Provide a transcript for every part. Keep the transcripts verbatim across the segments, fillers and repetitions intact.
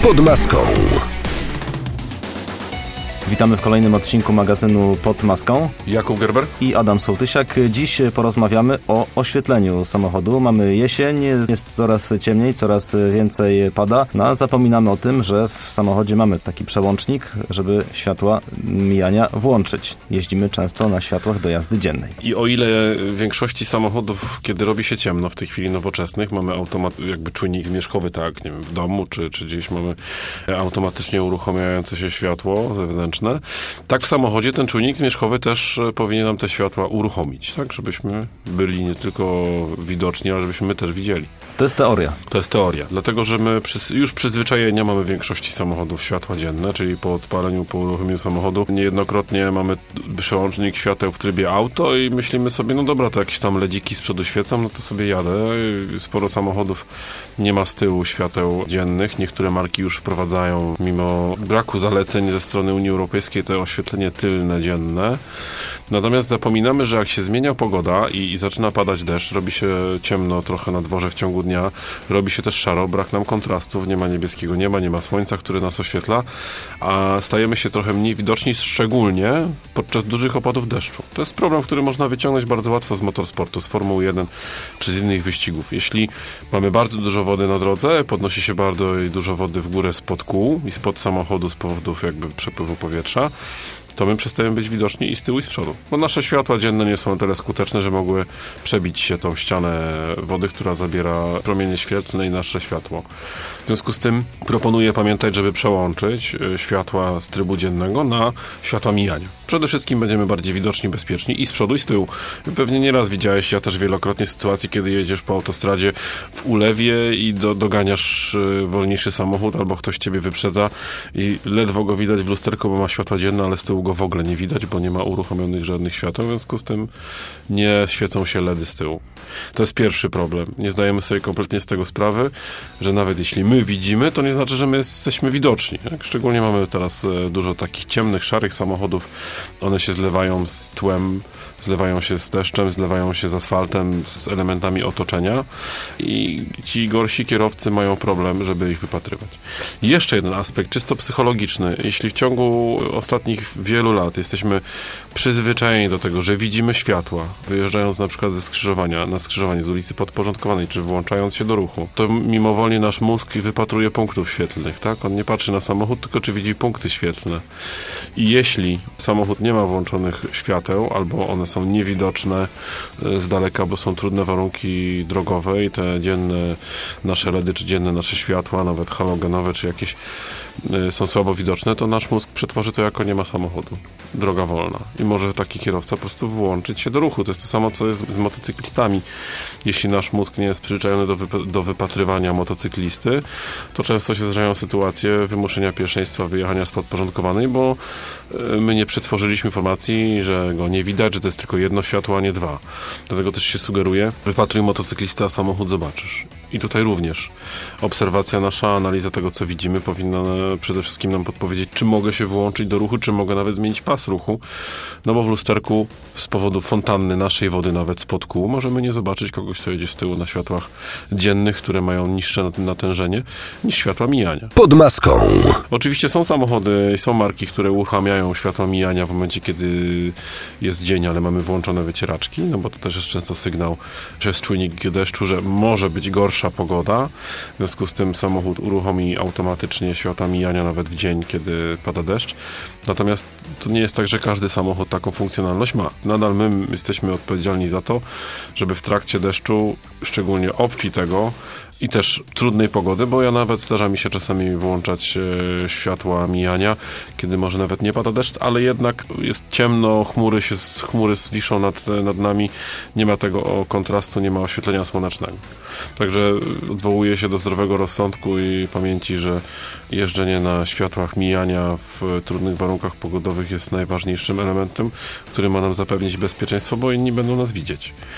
Pod maską. Witamy w kolejnym odcinku magazynu Pod maską. Jakub Gerber i Adam Sołtysiak. Dziś porozmawiamy o oświetleniu samochodu. Mamy jesień, jest coraz ciemniej, coraz więcej pada. No a zapominamy o tym, że w samochodzie mamy taki przełącznik, żeby światła mijania włączyć. Jeździmy często na światłach do jazdy dziennej. I o ile w większości samochodów, kiedy robi się ciemno, w tej chwili nowoczesnych, mamy automat, jakby czujnik zmierzchowy, tak, nie wiem, w domu, czy, czy gdzieś mamy automatycznie uruchamiające się światło zewnętrzne, tak w samochodzie ten czujnik zmierzchowy też powinien nam te światła uruchomić, tak, żebyśmy byli nie tylko widoczni, ale żebyśmy my też widzieli. To jest teoria. To jest teoria, dlatego że my przy, już przyzwyczajenia mamy w większości samochodów światła dzienne, czyli po odpaleniu, po uruchomieniu samochodu niejednokrotnie mamy przełącznik świateł w trybie auto i myślimy sobie, no dobra, to jakieś tam ledziki z przodu świecą, no to sobie jadę. Sporo samochodów nie ma z tyłu świateł dziennych. Niektóre marki już wprowadzają, mimo braku zaleceń ze strony Unii Europejskiej, to oświetlenie tylne dzienne. Natomiast zapominamy, że jak się zmienia pogoda i, i zaczyna padać deszcz, robi się ciemno trochę na dworze w ciągu dnia, robi się też szaro, brak nam kontrastów, nie ma niebieskiego nieba, nie ma słońca, które nas oświetla, a stajemy się trochę mniej widoczni, szczególnie podczas dużych opadów deszczu. To jest problem, który można wyciągnąć bardzo łatwo z motorsportu, z Formuły jeden czy z innych wyścigów. Jeśli mamy bardzo dużo wody na drodze, podnosi się bardzo dużo wody w górę spod kół i spod samochodu z powodów jakby przepływu powietrza, to my przestajemy być widoczni i z tyłu, i z przodu. Bo nasze światła dzienne nie są na tyle skuteczne, że mogły przebić się tą ścianę wody, która zabiera promienie świetlne i nasze światło. W związku z tym proponuję pamiętać, żeby przełączyć światła z trybu dziennego na światła mijania. Przede wszystkim będziemy bardziej widoczni, bezpieczni i z przodu, i z tyłu. Pewnie nieraz widziałeś, ja też wielokrotnie, sytuacji, kiedy jedziesz po autostradzie w ulewie i do, doganiasz wolniejszy samochód, albo ktoś ciebie wyprzedza i ledwo go widać w lusterku, bo ma światła dzienne, ale z tyłu go w ogóle nie widać, bo nie ma uruchomionych żadnych świateł, w związku z tym nie świecą się ledy z tyłu. To jest pierwszy problem. Nie zdajemy sobie kompletnie z tego sprawy, że nawet jeśli my widzimy, to nie znaczy, że my jesteśmy widoczni. Tak? Szczególnie mamy teraz dużo takich ciemnych, szarych samochodów. One się zlewają z tłem, zlewają się z deszczem, zlewają się z asfaltem, z elementami otoczenia i ci gorsi kierowcy mają problem, żeby ich wypatrywać. I jeszcze jeden aspekt, czysto psychologiczny. Jeśli w ciągu ostatnich wielu lat jesteśmy przyzwyczajeni do tego, że widzimy światła, wyjeżdżając na przykład ze skrzyżowania, na skrzyżowanie z ulicy podporządkowanej, czy włączając się do ruchu, to mimowolnie nasz mózg wypatruje punktów świetlnych, tak? On nie patrzy na samochód, tylko czy widzi punkty świetlne. I jeśli samochód nie ma włączonych świateł, albo one są niewidoczne z daleka, bo są trudne warunki drogowe i te dzienne nasze ledy, czy dzienne nasze światła, nawet halogenowe, czy jakieś są słabo widoczne, to nasz mózg przetworzy to jako nie ma samochodu. Droga wolna. I może taki kierowca po prostu włączyć się do ruchu. To jest to samo, co jest z motocyklistami. Jeśli nasz mózg nie jest przyzwyczajony do, wyp- do wypatrywania motocyklisty, to często się zdarzają sytuacje wymuszenia pierwszeństwa, wyjechania z podporządkowanej, bo my nie przetworzyliśmy informacji, że go nie widać, że to jest tylko jedno światło, a nie dwa. Dlatego też się sugeruje, wypatruj motocyklista, a samochód zobaczysz. I tutaj również obserwacja nasza, analiza tego, co widzimy, powinna przede wszystkim nam podpowiedzieć, czy mogę się włączyć do ruchu, czy mogę nawet zmienić pas ruchu. No bo w lusterku z powodu fontanny naszej wody, nawet spod kół, możemy nie zobaczyć kogoś, kto jedzie z tyłu na światłach dziennych, które mają niższe natężenie niż światła mijania. Pod maską. Oczywiście są samochody, są marki, które uruchamiają światła mijania w momencie, kiedy jest dzień, ale mamy włączone wycieraczki, no bo to też jest często sygnał przez czujnik deszczu, że może być gorsza pogoda. W związku z tym samochód uruchomi automatycznie światła mijania nawet w dzień, kiedy pada deszcz. Natomiast to nie jest tak, że każdy samochód taką funkcjonalność ma. Nadal my jesteśmy odpowiedzialni za to, żeby w trakcie deszczu, szczególnie obfitego i też trudnej pogody, bo ja nawet zdarza mi się czasami włączać e, światła mijania, kiedy może nawet nie pada deszcz, ale jednak jest ciemno, chmury się chmury wiszą nad, nad nami, nie ma tego o, kontrastu, nie ma oświetlenia słonecznego. Także odwołuję się do zdrowego rozsądku i pamięci, że jeżdżenie na światłach mijania w trudnych warunkach pogodowych jest najważniejszym elementem, który ma nam zapewnić bezpieczeństwo, bo inni będą nas widzieć.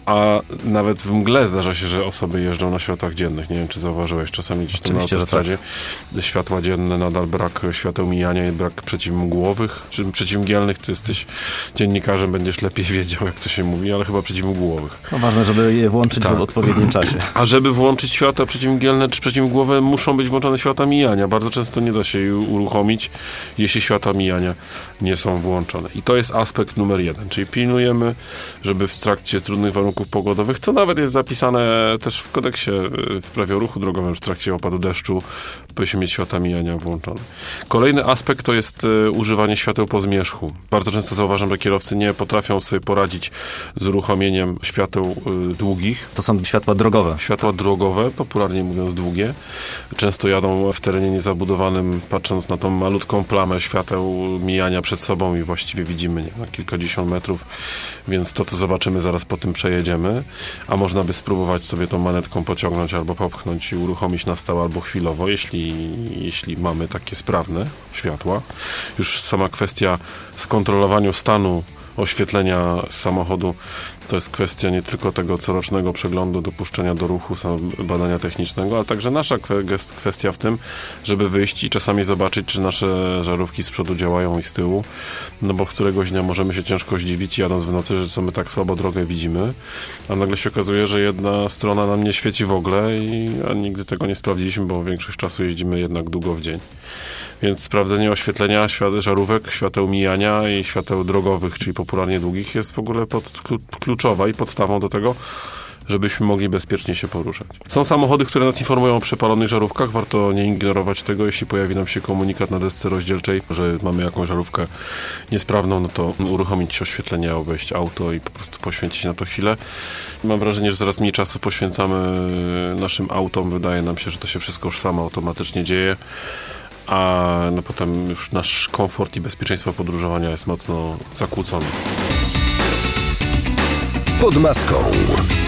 a nawet w mgle zdarza się, że osoby jeżdżą na światłach dziennych. Nie wiem, czy zauważyłeś czasami gdzieś tam na autostradzie. Tak. Światła dzienne, nadal brak świateł mijania i brak przeciwmgłowych, czy przeciwmgielnych. Ty jesteś dziennikarzem, będziesz lepiej wiedział, jak to się mówi, ale chyba przeciwmgłowych. No ważne, żeby je włączyć tak. w odpowiednim czasie. A żeby włączyć światła przeciwmgielne czy przeciwmgłowe, muszą być włączone światła mijania. Bardzo często nie da się je uruchomić, jeśli światła mijania nie są włączone. I to jest aspekt numer jeden, czyli pilnujemy, żeby w trakcie trudnych warunków pogodowych, co nawet jest zapisane też w kodeksie w prawie o ruchu drogowym, w trakcie opadu deszczu powinniśmy mieć światła mijania włączone. Kolejny aspekt to jest y, używanie świateł po zmierzchu. Bardzo często zauważam, że kierowcy nie potrafią sobie poradzić z uruchomieniem świateł y, długich. To są światła drogowe. Światła drogowe, popularnie mówiąc długie. Często jadą w terenie niezabudowanym, patrząc na tą malutką plamę świateł mijania przed sobą i właściwie widzimy nie, na kilkadziesiąt metrów, więc to, co zobaczymy, zaraz po tym przejedziemy, a można by spróbować sobie tą manetką pociągnąć albo popchnąć i uruchomić na stałe albo chwilowo, jeśli, jeśli mamy takie sprawne światła. Już sama kwestia skontrolowania stanu oświetlenia samochodu to jest kwestia nie tylko tego corocznego przeglądu, dopuszczenia do ruchu, badania technicznego, ale także nasza kwestia w tym, żeby wyjść i czasami zobaczyć, czy nasze żarówki z przodu działają i z tyłu, no bo któregoś dnia możemy się ciężko zdziwić, jadąc w nocy, że co my tak słabo drogę widzimy, a nagle się okazuje, że jedna strona nam nie świeci w ogóle i a nigdy tego nie sprawdziliśmy, bo większość czasu jeździmy jednak długo w dzień. Więc sprawdzenie oświetlenia świat- żarówek, świateł mijania i świateł drogowych, czyli popularnie długich, jest w ogóle pod, kluczowa i podstawą do tego, żebyśmy mogli bezpiecznie się poruszać. Są samochody, które nas informują o przepalonych żarówkach. Warto nie ignorować tego. Jeśli pojawi nam się komunikat na desce rozdzielczej, że mamy jakąś żarówkę niesprawną, no to uruchomić oświetlenie, obejść auto i po prostu poświęcić na to chwilę. Mam wrażenie, że coraz mniej czasu poświęcamy naszym autom. Wydaje nam się, że to się wszystko już samo automatycznie dzieje. A no potem już nasz komfort i bezpieczeństwo podróżowania jest mocno zakłócony. Pod maską.